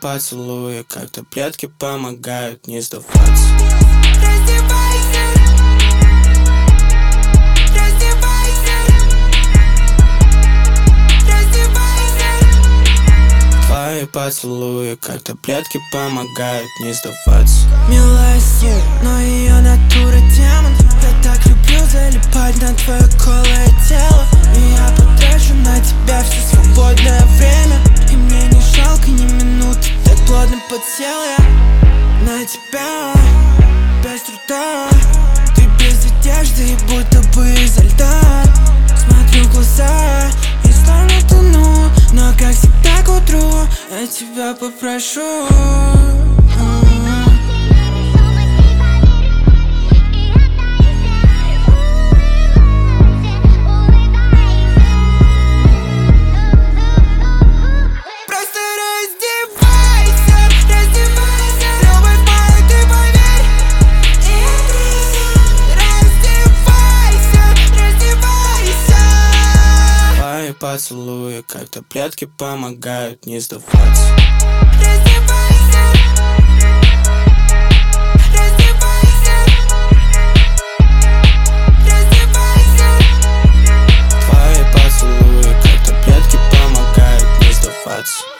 поцелуи, как таблетки, помогают не сдаваться. Твои поцелуи, как таблетки, помогают не сдаваться. Милая сила, но ее натура демон. Я так люблю залипать на твое голое тело. И я потрачу на тебя все свободное время. И мне не жалко ни минуты, так плотно подсел я на тебя без труда. Ты без одежды и будто бы изо льда. Смотрю в глаза и словно тону, но как всегда к утру я тебя попрошу. Поцелуи, как таблетки, помогают не сдаваться. Твои поцелуи, как таблетки, помогают не сдаваться.